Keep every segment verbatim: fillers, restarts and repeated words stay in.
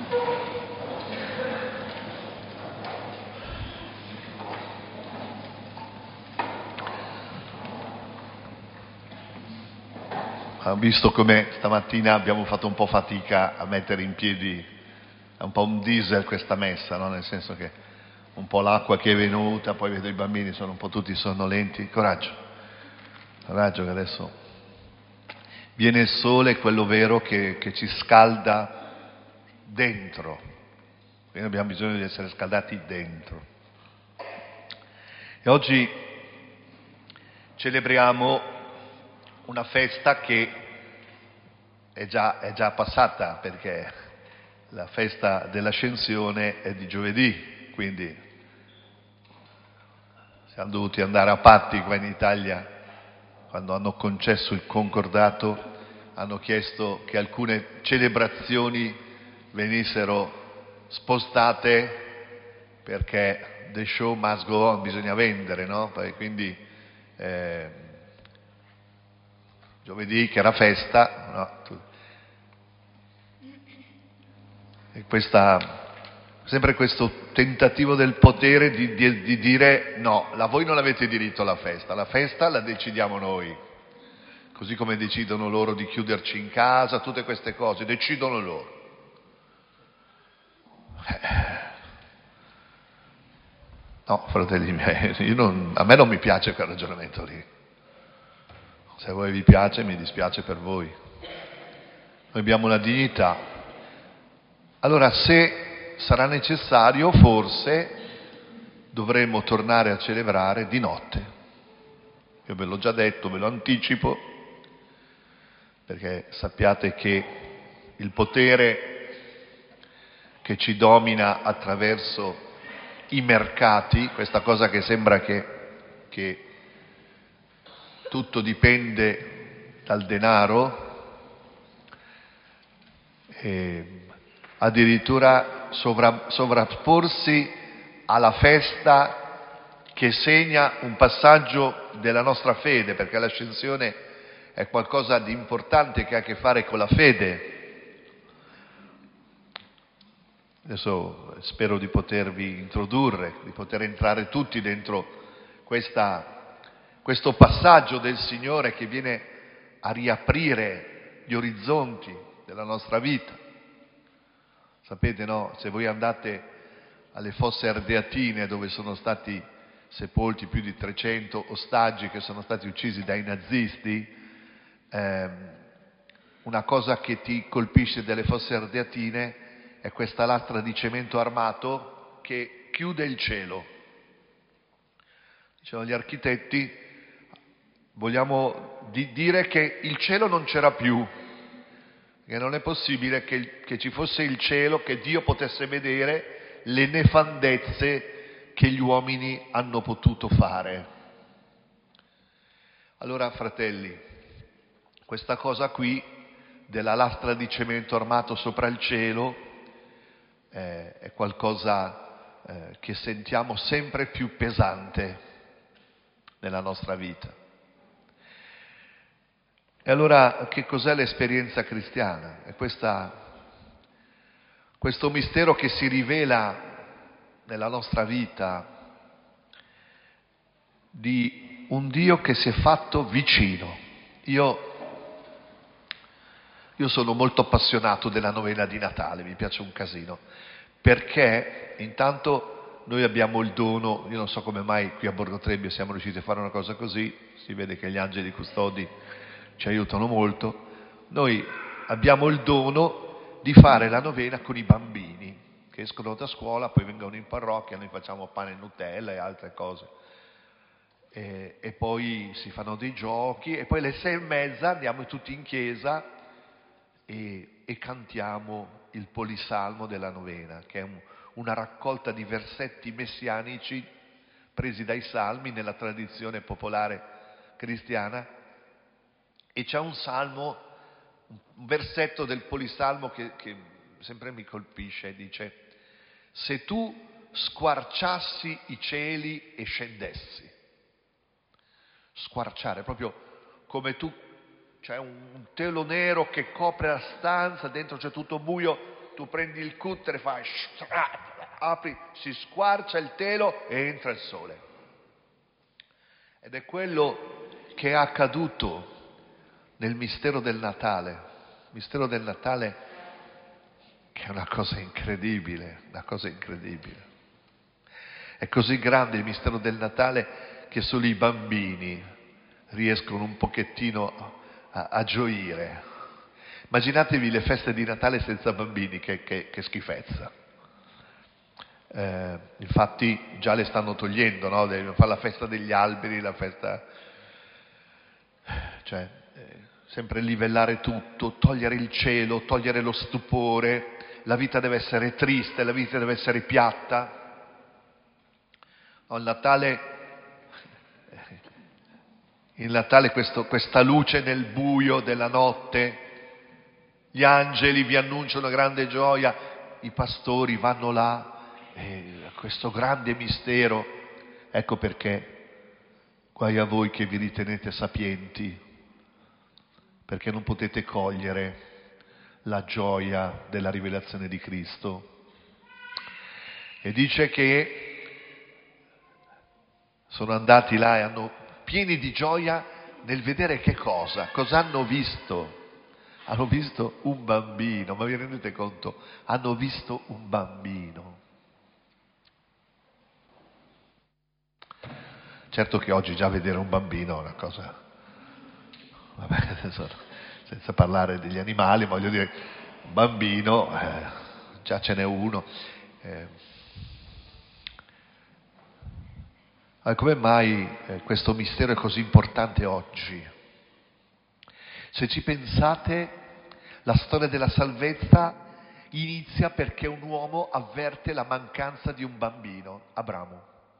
Ho visto come stamattina abbiamo fatto un po' fatica a mettere in piedi, è un po' un diesel questa messa, no? Nel senso che un po' l'acqua che è venuta, poi vedo i bambini sono un po' tutti sonnolenti. Coraggio, coraggio che adesso viene il sole, quello vero che, che ci scalda dentro, quindi abbiamo bisogno di essere scaldati dentro. E oggi celebriamo una festa che è già, è già passata, perché la festa dell'Ascensione è di giovedì, quindi siamo dovuti andare a patti qua in Italia. Quando hanno concesso il concordato hanno chiesto che alcune celebrazioni venissero spostate perché the show must go on, bisogna vendere, no? Quindi eh, giovedì che era festa, no? E questa, sempre questo tentativo del potere di, di, di dire no, la, voi non avete diritto alla festa, la festa la decidiamo noi, così come decidono loro di chiuderci in casa, tutte queste cose, decidono loro. No, fratelli miei, io non, a me non mi piace quel ragionamento lì. Se a voi vi piace, mi dispiace per voi. Noi abbiamo una dignità. Allora, se sarà necessario, forse dovremmo tornare a celebrare di notte. Io ve l'ho già detto, ve lo anticipo, perché sappiate che il potere che ci domina attraverso i mercati, questa cosa che sembra che, che tutto dipende dal denaro, e addirittura sovra, sovrapporsi alla festa che segna un passaggio della nostra fede, perché l'ascensione è qualcosa di importante che ha a che fare con la fede. Adesso spero di potervi introdurre, di poter entrare tutti dentro questa, questo passaggio del Signore che viene a riaprire gli orizzonti della nostra vita. Sapete, no? Se voi andate alle fosse ardeatine, dove sono stati sepolti più di trecento ostaggi che sono stati uccisi dai nazisti, ehm, una cosa che ti colpisce delle fosse ardeatine è questa lastra di cemento armato che chiude il cielo. Dicevano gli architetti, vogliamo di dire che il cielo non c'era più, che non è possibile che, che ci fosse il cielo, che Dio potesse vedere le nefandezze che gli uomini hanno potuto fare. Allora, fratelli, questa cosa qui della lastra di cemento armato sopra il cielo eh, è qualcosa eh, che sentiamo sempre più pesante nella nostra vita. E allora che cos'è l'esperienza cristiana? È questa, questo mistero che si rivela nella nostra vita di un Dio che si è fatto vicino. Io, io sono molto appassionato della novena di Natale, mi piace un casino, perché intanto noi abbiamo il dono, io non so come mai qui a Borgo Trebbio siamo riusciti a fare una cosa così, si vede che gli angeli custodi ci aiutano molto, noi abbiamo il dono di fare la novena con i bambini che escono da scuola, poi vengono in parrocchia, noi facciamo pane e Nutella e altre cose. E, e poi si fanno dei giochi e poi alle sei e mezza andiamo tutti in chiesa e, e cantiamo il polisalmo della novena, che è un, una raccolta di versetti messianici presi dai salmi nella tradizione popolare cristiana, e c'è un salmo, un versetto del polisalmo che, che sempre mi colpisce, dice: se tu squarciassi i cieli e scendessi. Squarciare, proprio come tu c'è un telo nero che copre la stanza, dentro c'è tutto buio, tu prendi il cutter e fai, apri, si squarcia il telo e entra il sole. Ed è quello che è accaduto nel mistero del Natale. Il mistero del Natale che è una cosa incredibile, una cosa incredibile. È così grande il mistero del Natale che solo i bambini riescono un pochettino a, a gioire. Immaginatevi le feste di Natale senza bambini, che, che, che schifezza. Eh, infatti già le stanno togliendo, no? Devono fare la festa degli alberi, la festa... Cioè, eh, sempre livellare tutto, togliere il cielo, togliere lo stupore. La vita deve essere triste, la vita deve essere piatta. No, il Natale, il Natale questo, questa luce nel buio della notte, gli angeli vi annunciano grande gioia, i pastori vanno là, e questo grande mistero. Ecco perché guai a voi che vi ritenete sapienti, perché non potete cogliere la gioia della rivelazione di Cristo. E dice che sono andati là e hanno pieni di gioia nel vedere che cosa? Cosa hanno visto? Hanno visto un bambino, ma vi rendete conto? Hanno visto un bambino. Certo che oggi già vedere un bambino è una cosa... Vabbè, adesso... senza parlare degli animali, voglio dire, un bambino, eh, già ce n'è uno. Eh, come mai eh, questo mistero è così importante oggi? Se ci pensate, la storia della salvezza inizia perché un uomo avverte la mancanza di un bambino, Abramo.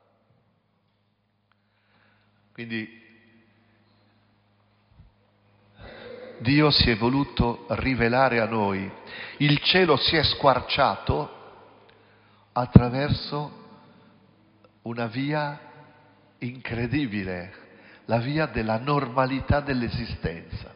Quindi Dio si è voluto rivelare a noi, il cielo si è squarciato attraverso una via incredibile, la via della normalità dell'esistenza.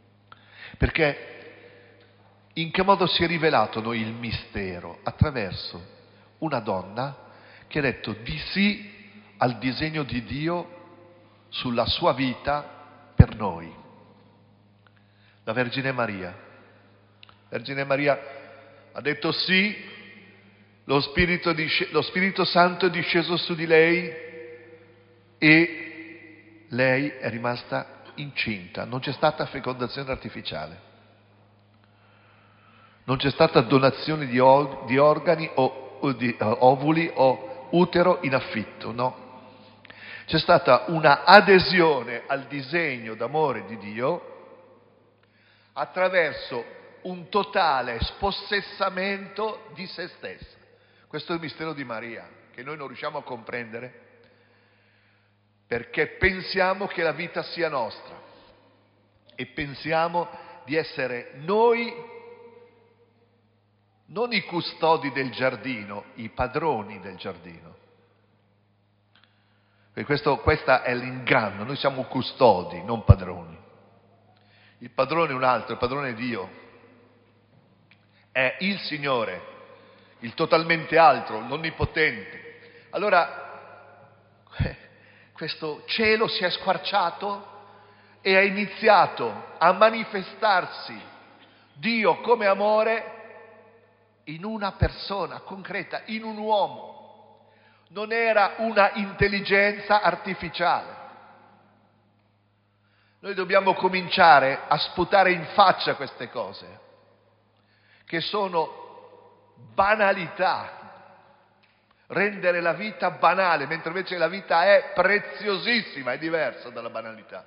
Perché in che modo si è rivelato a noi il mistero? Attraverso una donna che ha detto di sì al disegno di Dio sulla sua vita per noi. La Vergine Maria. La Vergine Maria ha detto sì, lo Spirito, disce, lo Spirito Santo è disceso su di lei e lei è rimasta incinta. Non c'è stata fecondazione artificiale, non c'è stata donazione di, o, di organi o, o di uh, ovuli o utero in affitto, no. C'è stata una adesione al disegno d'amore di Dio attraverso un totale spossessamento di se stessa. Questo è il mistero di Maria, che noi non riusciamo a comprendere, perché pensiamo che la vita sia nostra e pensiamo di essere noi, non i custodi del giardino, i padroni del giardino. E questo, questo è l'inganno, noi siamo custodi, non padroni. Il padrone è un altro, il padrone è Dio, è il Signore, il totalmente altro, l'onnipotente. Allora, questo cielo si è squarciato e ha iniziato a manifestarsi Dio come amore in una persona concreta, in un uomo. Non era una intelligenza artificiale. Noi dobbiamo cominciare a sputare in faccia queste cose, che sono banalità, rendere la vita banale, mentre invece la vita è preziosissima, è diversa dalla banalità.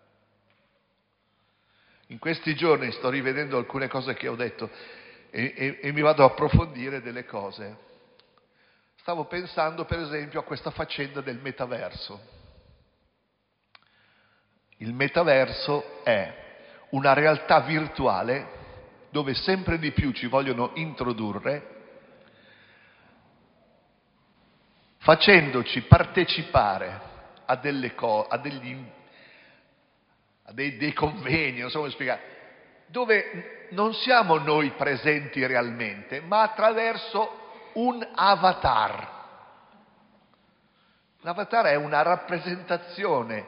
In questi giorni sto rivedendo alcune cose che ho detto e, e, e mi vado a approfondire delle cose. Stavo pensando per esempio a questa faccenda del metaverso. Il metaverso è una realtà virtuale dove sempre di più ci vogliono introdurre, facendoci partecipare a delle co- a degli a dei, dei convegni, non so come spiegare, dove non siamo noi presenti realmente, ma attraverso un avatar. L'avatar è una rappresentazione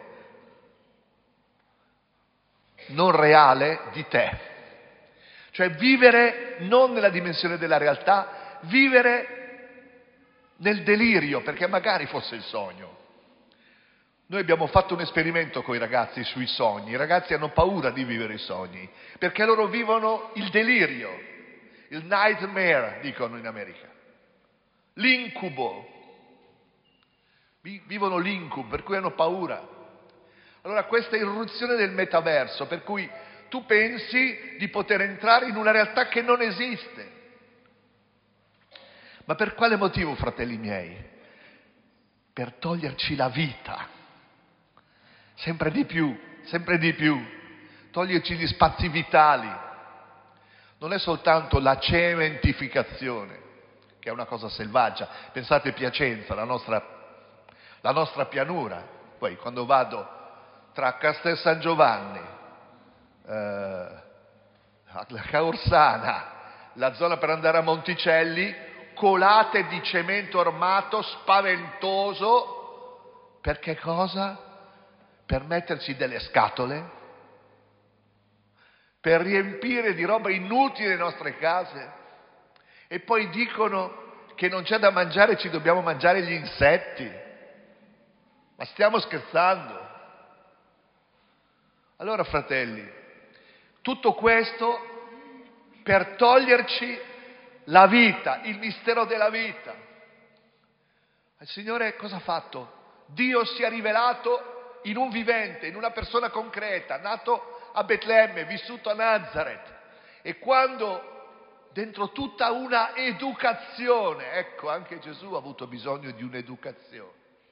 non reale di te. Cioè vivere non nella dimensione della realtà, vivere nel delirio, perché magari fosse il sogno. Noi abbiamo fatto un esperimento con i ragazzi sui sogni. I ragazzi hanno paura di vivere i sogni, perché loro vivono il delirio, il nightmare, dicono in America, l'incubo. Vivono l'incubo, per cui hanno paura. Allora questa irruzione del metaverso, per cui tu pensi di poter entrare in una realtà che non esiste. Ma per quale motivo, fratelli miei? Per toglierci la vita. Sempre di più, sempre di più. Toglierci gli spazi vitali. Non è soltanto la cementificazione, che è una cosa selvaggia. Pensate a Piacenza, la nostra, la nostra pianura. Poi quando vado tra Castel San Giovanni, eh, la Caorsana, la zona per andare a Monticelli, colate di cemento armato spaventoso. Perché cosa? Per metterci delle scatole, per riempire di roba inutile le nostre case, e poi dicono che non c'è da mangiare, ci dobbiamo mangiare gli insetti. Ma stiamo scherzando? Allora, fratelli, tutto questo per toglierci la vita, il mistero della vita. Il Signore cosa ha fatto? Dio si è rivelato in un vivente, in una persona concreta, nato a Betlemme, vissuto a Nazareth. E quando dentro tutta una educazione, ecco, anche Gesù ha avuto bisogno di un'educazione.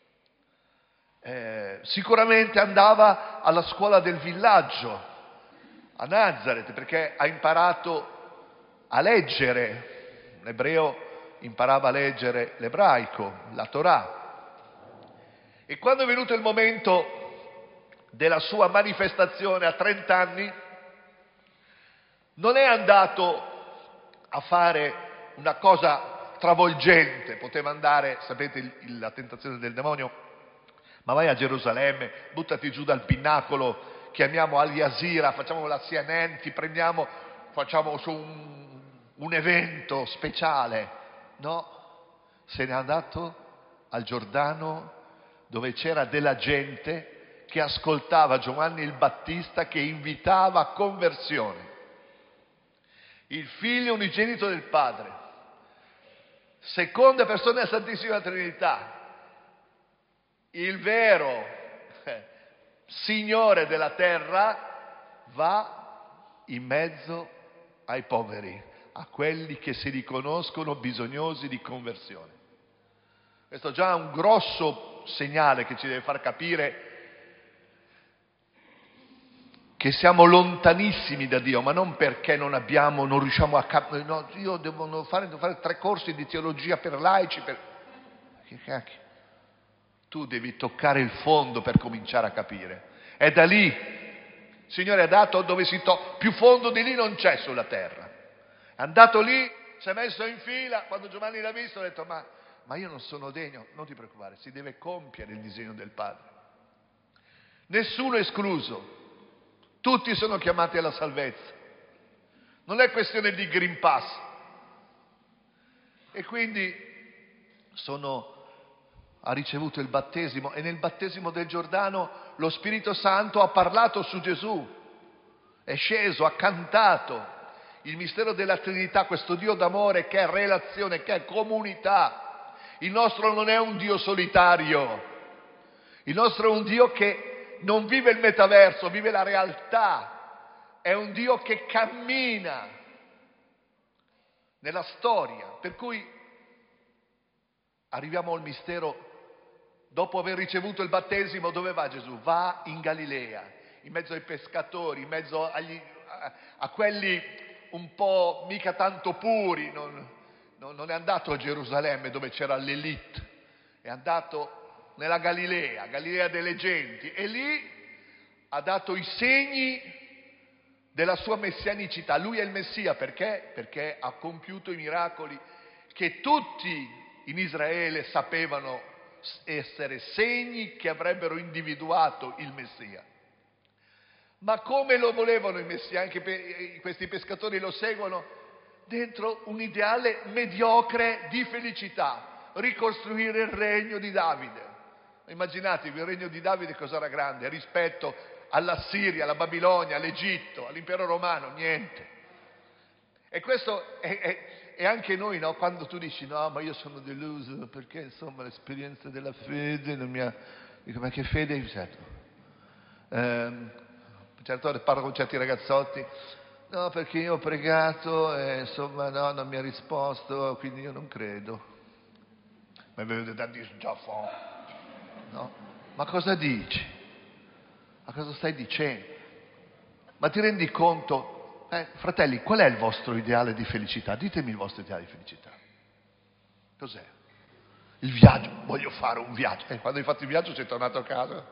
Eh, sicuramente andava alla scuola del villaggio, a Nazareth, perché ha imparato a leggere. Un ebreo imparava a leggere l'ebraico, la Torah. E quando è venuto il momento della sua manifestazione a trenta anni, non è andato a fare una cosa travolgente. Poteva andare, sapete il, il, la tentazione del demonio, ma vai a Gerusalemme, buttati giù dal pinnacolo, chiamiamo Al Jazeera, facciamo la C N N, ti prendiamo, facciamo su un, un evento speciale. No, se n'è andato al Giordano, dove c'era della gente che ascoltava Giovanni il Battista che invitava a conversione. Il Figlio unigenito del Padre, seconda persona della Santissima Trinità, il vero eh, Signore della terra, va in mezzo ai poveri, a quelli che si riconoscono bisognosi di conversione. Questo è già un grosso segnale che ci deve far capire che siamo lontanissimi da Dio, ma non perché non abbiamo, non riusciamo a capire. No, io devo fare, devo fare tre corsi di teologia per laici, per... Che cacchio? Tu devi toccare il fondo per cominciare a capire. È da lì. Il Signore ha dato dove si tocca. Più fondo di lì non c'è sulla terra. È andato lì, si è messo in fila. Quando Giovanni l'ha visto ha detto, ma, ma io non sono degno. Non ti preoccupare, si deve compiere il disegno del Padre. Nessuno escluso. Tutti sono chiamati alla salvezza. Non è questione di Green Pass. E quindi sono... ha ricevuto il battesimo, e nel battesimo del Giordano lo Spirito Santo ha parlato su Gesù, è sceso, ha cantato il mistero della Trinità, questo Dio d'amore che è relazione, che è comunità. Il nostro non è un Dio solitario, il nostro è un Dio che non vive il metaverso, vive la realtà, è un Dio che cammina nella storia, per cui arriviamo al mistero. Dopo aver ricevuto il battesimo, dove va Gesù? Va in Galilea, in mezzo ai pescatori, in mezzo agli, a, a quelli un po' mica tanto puri. Non, non, non è andato a Gerusalemme dove c'era l'elite, è andato nella Galilea, Galilea delle genti, e lì ha dato i segni della sua messianicità. Lui è il Messia perché? Perché ha compiuto i miracoli che tutti in Israele sapevano essere segni che avrebbero individuato il Messia. Ma come lo volevano i Messia? Anche pe- questi pescatori lo seguono dentro un ideale mediocre di felicità, ricostruire il regno di Davide. Immaginatevi, il regno di Davide cosa era grande rispetto alla Siria, alla Babilonia, all'Egitto, all'impero romano, niente. E questo è, è, è anche noi, no? Quando tu dici no, ma io sono deluso perché insomma l'esperienza della fede non mi ha... Dico, ma che fede hai certo? Ehm, certe ore parlo con certi ragazzotti, no perché io ho pregato e insomma no, non mi ha risposto, quindi io non credo. Ma vedo da dire già fa. No? Ma cosa dici? Ma cosa stai dicendo? Ma ti rendi conto? Eh, fratelli, qual è il vostro ideale di felicità? Ditemi il vostro ideale di felicità. Cos'è? Il viaggio. Voglio fare un viaggio. E eh, quando hai fatto il viaggio sei tornato a casa?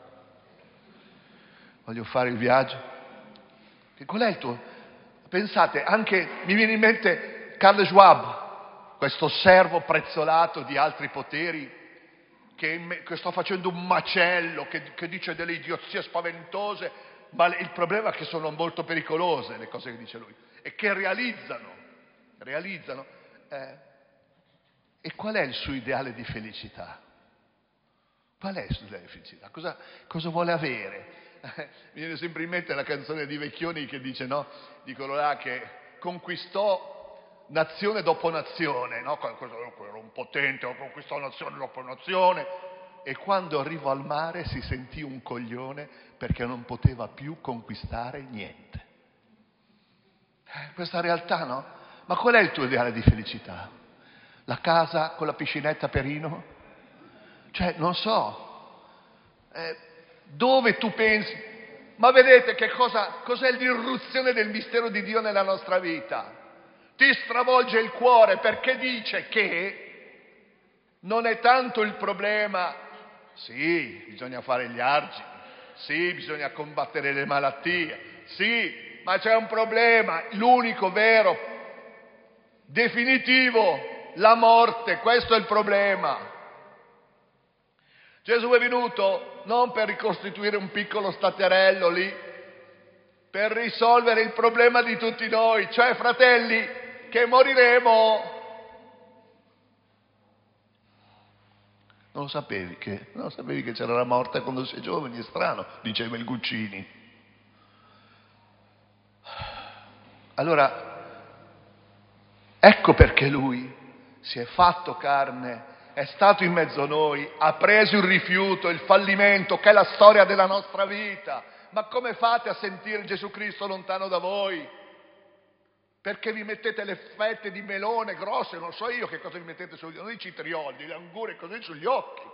Voglio fare il viaggio. E qual è il tuo? Pensate, anche mi viene in mente Carl Schwab, questo servo prezzolato di altri poteri, che, che sta facendo un macello, che, che dice delle idiozie spaventose, ma il problema è che sono molto pericolose le cose che dice lui, e che realizzano, realizzano. Eh, e qual è il suo ideale di felicità? Qual è il suo ideale di felicità? Cosa, cosa vuole avere? Mi viene sempre in mente la canzone di Vecchioni che dice, no? Dicono là che conquistò nazione dopo nazione, no? Era un potente, conquistò nazione dopo nazione, e quando arrivò al mare si sentì un coglione perché non poteva più conquistare niente. Eh, questa realtà, no? Ma qual è il tuo ideale di felicità? La casa con la piscinetta Perino? Cioè, non so, eh, dove tu pensi? Ma vedete che cosa, cos'è l'irruzione del mistero di Dio nella nostra vita? Ti stravolge il cuore perché dice che non è tanto il problema, sì, bisogna fare gli argini, sì, bisogna combattere le malattie, sì, ma c'è un problema, l'unico vero, definitivo, la morte, questo è il problema. Gesù è venuto non per ricostituire un piccolo staterello lì, per risolvere il problema di tutti noi, cioè fratelli, che moriremo. Non lo sapevi che, non lo sapevi che c'era la morte quando sei giovane, è strano, diceva il Guccini. Allora, ecco perché lui si è fatto carne, è stato in mezzo a noi, ha preso il rifiuto, il fallimento, che è la storia della nostra vita. Ma come fate a sentire Gesù Cristo lontano da voi? Perché vi mettete le fette di melone grosse, non so io che cosa vi mettete sugli occhi, non i citrioli, le angure così sugli occhi.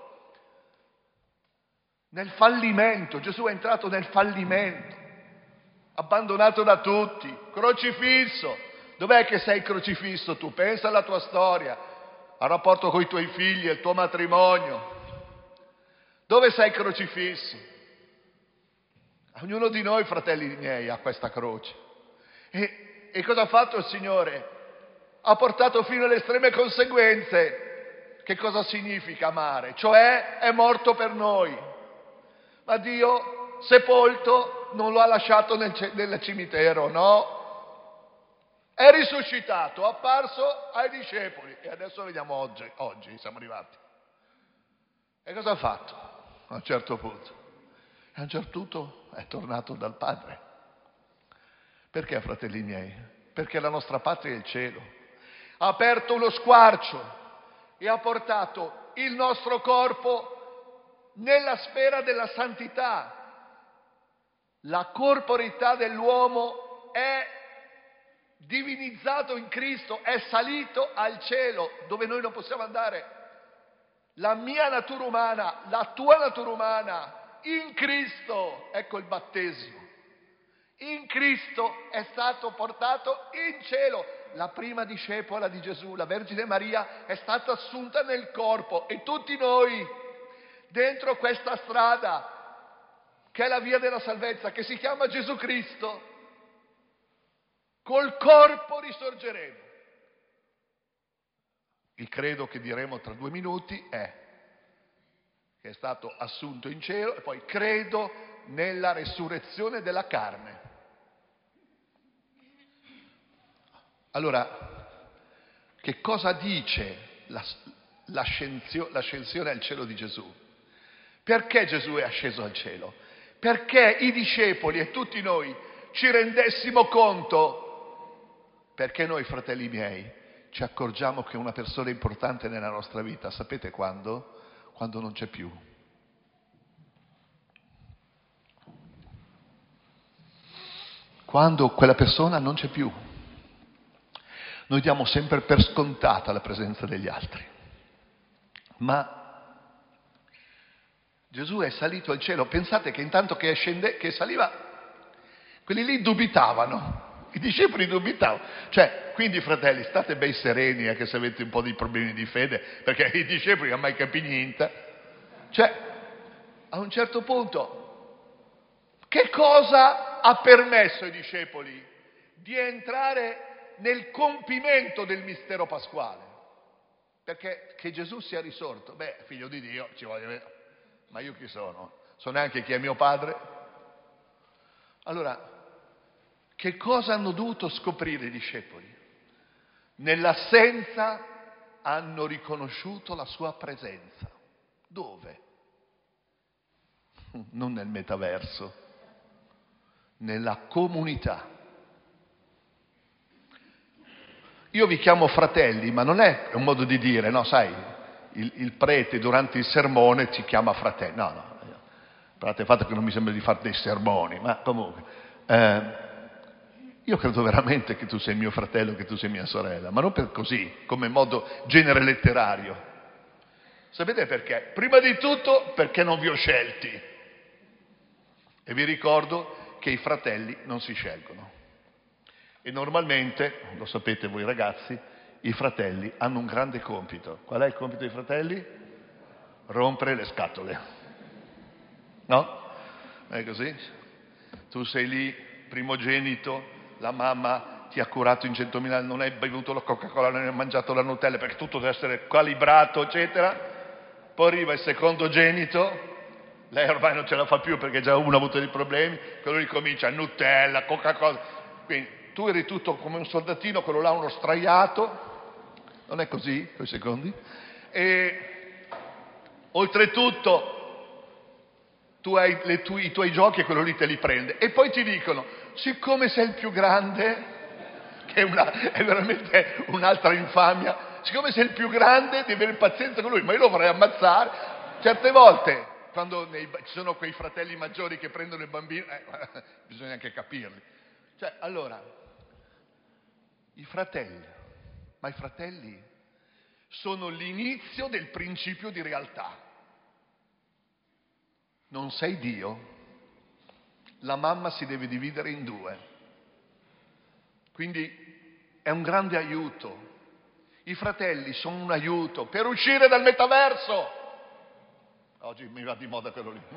Nel fallimento, Gesù è entrato nel fallimento, abbandonato da tutti, crocifisso. Dov'è che sei crocifisso tu? Pensa alla tua storia, al rapporto con i tuoi figli, al tuo matrimonio. Dove sei crocifisso? Ognuno di noi, fratelli miei, ha questa croce. E, e cosa ha fatto il Signore? Ha portato fino alle estreme conseguenze. Che cosa significa amare? Cioè è morto per noi. Ma Dio, sepolto, non lo ha lasciato nel, nel cimitero, no? È risuscitato, apparso ai discepoli. E adesso vediamo oggi, oggi siamo arrivati. E cosa ha fatto a un certo punto? A un certo punto è tornato dal Padre. Perché, fratelli miei? Perché la nostra patria è il cielo. Ha aperto uno squarcio e ha portato il nostro corpo nella sfera della santità. La corporeità dell'uomo è divinizzato in Cristo, è salito al cielo dove noi non possiamo andare. La mia natura umana, la tua natura umana, in Cristo, ecco il battesimo. In Cristo è stato portato in cielo. La prima discepola di Gesù, la Vergine Maria, è stata assunta nel corpo e tutti noi, dentro questa strada che è la via della salvezza, che si chiama Gesù Cristo. Col corpo risorgeremo. Il credo che diremo tra due minuti è che è stato assunto in cielo e poi credo nella resurrezione della carne. Allora, che cosa dice l'ascensione al cielo di Gesù? Perché Gesù è asceso al cielo? Perché i discepoli e tutti noi ci rendessimo conto, perché noi, fratelli miei, ci accorgiamo che una persona importante nella nostra vita, sapete quando? Quando non c'è più. Quando quella persona non c'è più. Noi diamo sempre per scontata la presenza degli altri. Ma Gesù è salito al cielo. Pensate che intanto che, scende, che saliva, quelli lì dubitavano. I discepoli dubitavano. Cioè, quindi fratelli, state bei sereni anche se avete un po' di problemi di fede, perché i discepoli non mai capito niente. Cioè, a un certo punto, che cosa ha permesso ai discepoli di entrare nel compimento del mistero pasquale? Perché che Gesù sia risorto, beh, figlio di Dio, ci voglio vedere. Ma io chi sono? So neanche chi è mio padre? Allora, che cosa hanno dovuto scoprire i discepoli? Nell'assenza hanno riconosciuto la sua presenza. Dove? Non nel metaverso, nella comunità. Io vi chiamo fratelli, ma non è un modo di dire, no, sai, il, il prete durante il sermone ci chiama fratelli. No, no, guardate il fatto che non mi sembra di fare dei sermoni, ma comunque, eh, io credo veramente che tu sei mio fratello, che tu sei mia sorella, ma non per così, come modo genere letterario. Sapete perché? Prima di tutto perché non vi ho scelti. E vi ricordo che i fratelli non si scelgono. E normalmente, lo sapete voi ragazzi, i fratelli hanno un grande compito. Qual è il compito dei fratelli? Rompere le scatole. No? È così? Tu sei lì, primogenito, la mamma ti ha curato in centomila anni, non hai bevuto la Coca-Cola, non hai mangiato la Nutella perché tutto deve essere calibrato, eccetera. Poi arriva il secondogenito, lei ormai non ce la fa più perché già uno ha avuto dei problemi, quello ricomincia Nutella, Coca-Cola. Quindi tu eri tutto come un soldatino, quello là uno straiato, non è così, quei secondi? E oltretutto tu hai le tu, i tuoi giochi e quello lì te li prende. E poi ti dicono, siccome sei il più grande, che è, una, è veramente un'altra infamia, siccome sei il più grande devi avere pazienza con lui, ma io lo vorrei ammazzare. Certe volte, quando nei, ci sono quei fratelli maggiori che prendono il bambino, eh, bisogna anche capirli. Cioè, allora, i fratelli, ma i fratelli sono l'inizio del principio di realtà. Non sei Dio, la mamma si deve dividere in due. Quindi è un grande aiuto. I fratelli sono un aiuto per uscire dal metaverso. Oggi mi va di moda quello lì.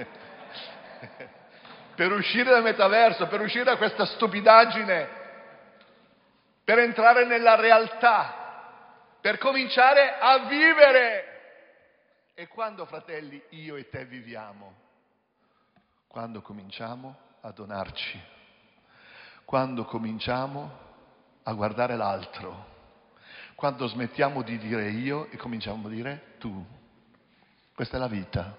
Per uscire dal metaverso, per uscire da questa stupidaggine, per entrare nella realtà, per cominciare a vivere. E quando, fratelli, io e te viviamo? Quando cominciamo a donarci, quando cominciamo a guardare l'altro, quando smettiamo di dire io e cominciamo a dire tu. Questa è la vita.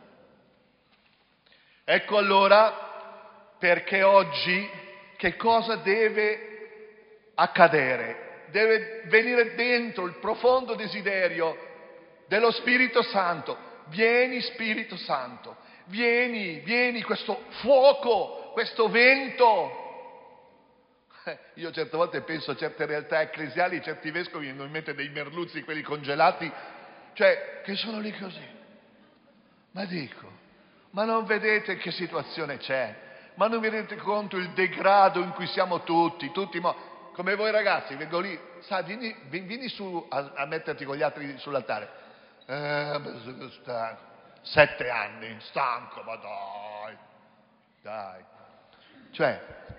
Ecco allora perché oggi che cosa deve accadere? Deve venire dentro il profondo desiderio dello Spirito Santo. Vieni Spirito Santo, vieni, vieni questo fuoco, questo vento. Io certe volte penso a certe realtà ecclesiali, certi vescovi vengono in mente dei merluzzi, quelli congelati, cioè che sono lì così. Ma dico, ma non vedete che situazione c'è? Ma non vi rendete conto il degrado in cui siamo tutti, tutti mo- come voi ragazzi, vengo lì, sa, vieni, vieni su a, a metterti con gli altri sull'altare. Eh, sono stanco. Sette anni, stanco, ma dai. dai. Cioè,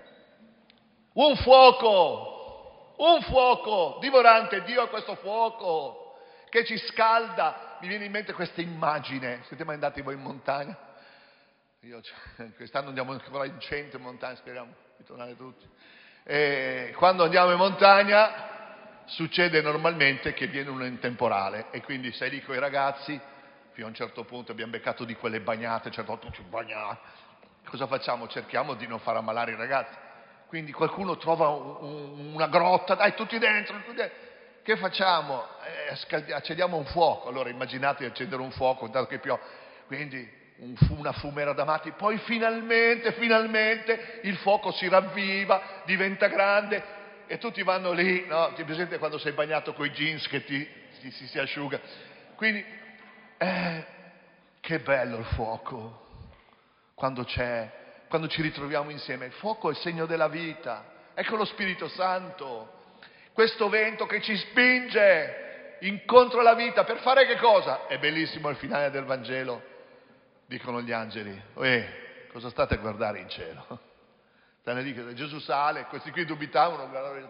un fuoco, un fuoco divorante, Dio ha questo fuoco che ci scalda. Mi viene in mente questa immagine. Siete mai andati voi in montagna? Io, cioè, quest'anno andiamo ancora in centro in montagna, speriamo di tornare tutti. E quando andiamo in montagna succede normalmente che viene un temporale e quindi sei lì con i ragazzi, fino a un certo punto abbiamo beccato di quelle bagnate, a un certo punto ci bagniamo. Cosa facciamo? Cerchiamo di non far ammalare i ragazzi. Quindi qualcuno trova un, un, una grotta, dai tutti dentro, tutti dentro. Che facciamo? Eh, scaldi- accendiamo un fuoco. Allora immaginate di accendere un fuoco, dato che piove. Quindi un, una fumera da matti, poi finalmente, finalmente il fuoco si ravviva, diventa grande e tutti vanno lì, no? Ti presente quando sei bagnato coi jeans che ti, ti si, si asciuga? Quindi, eh, che bello il fuoco, quando c'è, quando ci ritroviamo insieme. Il fuoco è il segno della vita, ecco lo Spirito Santo, questo vento che ci spinge incontro alla vita per fare che cosa? È bellissimo il finale del Vangelo, dicono gli angeli, eh, cosa state a guardare in cielo? Stanno lì che Gesù sale, questi qui dubitavano,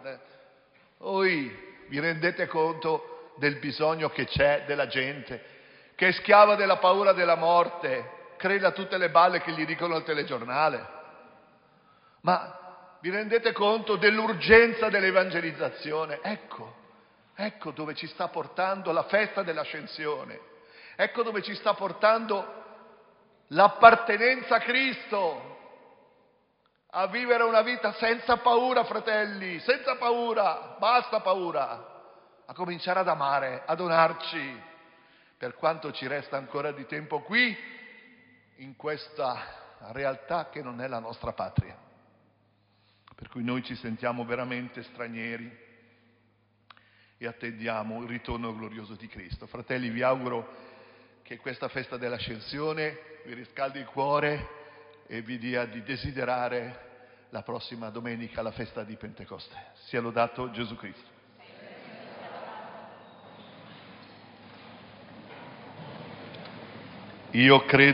oi, vi rendete conto del bisogno che c'è della gente, che è schiava della paura della morte, crede a tutte le balle che gli dicono al telegiornale? Ma vi rendete conto dell'urgenza dell'evangelizzazione? Ecco, ecco dove ci sta portando la festa dell'ascensione, ecco dove ci sta portando l'appartenenza a Cristo, a vivere una vita senza paura, fratelli, senza paura, basta paura, a cominciare ad amare, a donarci, per quanto ci resta ancora di tempo qui, in questa realtà che non è la nostra patria, per cui noi ci sentiamo veramente stranieri e attendiamo il ritorno glorioso di Cristo. Fratelli, vi auguro che questa festa dell'ascensione vi riscaldi il cuore e vi dia di desiderare la prossima domenica, la festa di Pentecoste. Sia lodato Gesù Cristo. Io credo